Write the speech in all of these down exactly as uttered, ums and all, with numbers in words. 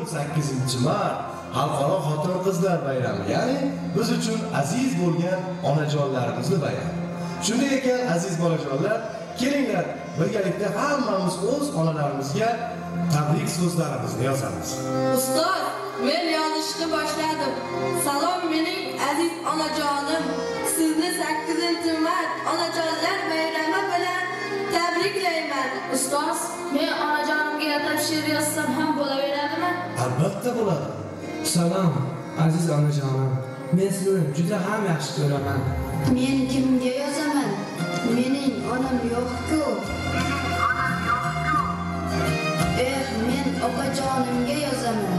sakkizinchi mart Xalqaro xotin-qizlar bayrami, ya'ni biz uchun aziz bo'lgan onajonlarimizni bayrami. Shunday ekan, aziz bolajonlar, kelinglar birgalikda hammamiz o'z onalarimizga tabrik so'zlarimizni yozamiz. Ustoz, men yozishni boshladim. Salom mening aziz onajonim. Sizni sakkizinchi mart onajonlar bayrami bilan tabriklayman. Ustoz, men onajonimga atab she'r yozsam ham bo'laveradimi? Albatta bo'ladi. Salom, aziz onajonim. Men sizni juda ham yaxshi ko'raman. Men kimga yozaman? Mening onam yo'q-ku. Eh, men opajonimga yozaman.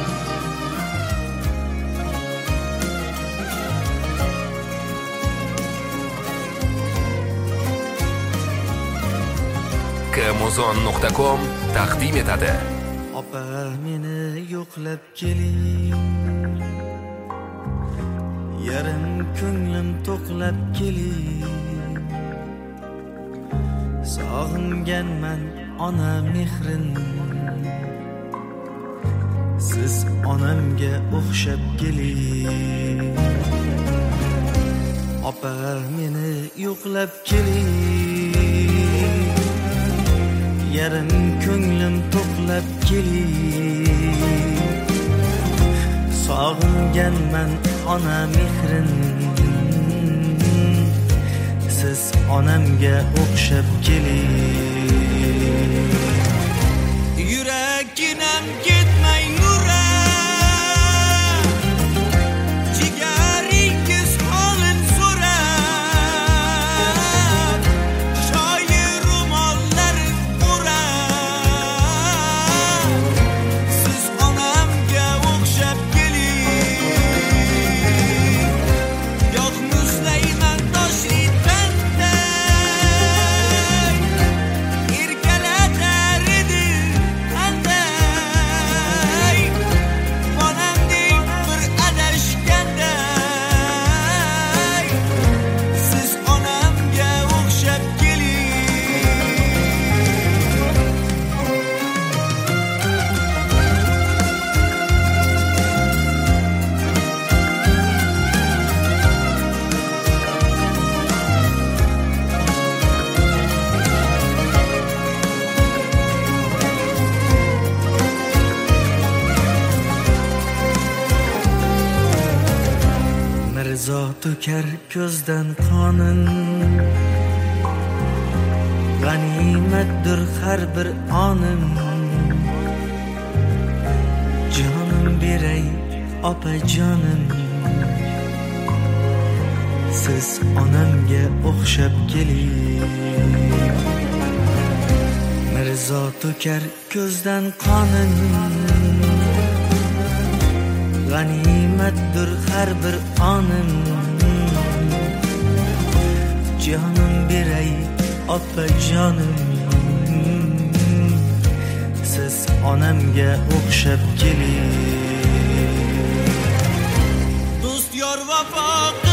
kmozon nuqta com taqdim etadi. Opa, meni yo'qlab keling. Yarim ko'nglim to'qlab keling. Sog'inganman ona mehrin. Siz onamga o'xshab keling. Opa, meni yo'qlab keling. Yarim ko'nglim to'qlab keling. Sog'inganman ona mehrin. Siz onamga o'xshab keling. Yuraginam ketmay nura. Jigaringiz holin so'rab. Shoir ro'mollarin o'rab. Siz onamga o'xshab keling. Yo'q muzlayman toshli tanday. Erkalatar edi qanday. Onamdek bir adashganday. Siz onamga o'xshab Mirzo to'kar ko'zdan qonin. G'animatdir har bir onim. Jonim beray opa jonim. Siz onamga o'xshab keling. Mirzo to'kar ko'zdan qonin. G'animatdir har bir onim. Jonim beray opa jonim. Siz onamga o'xshab keling. Do'st yor vafo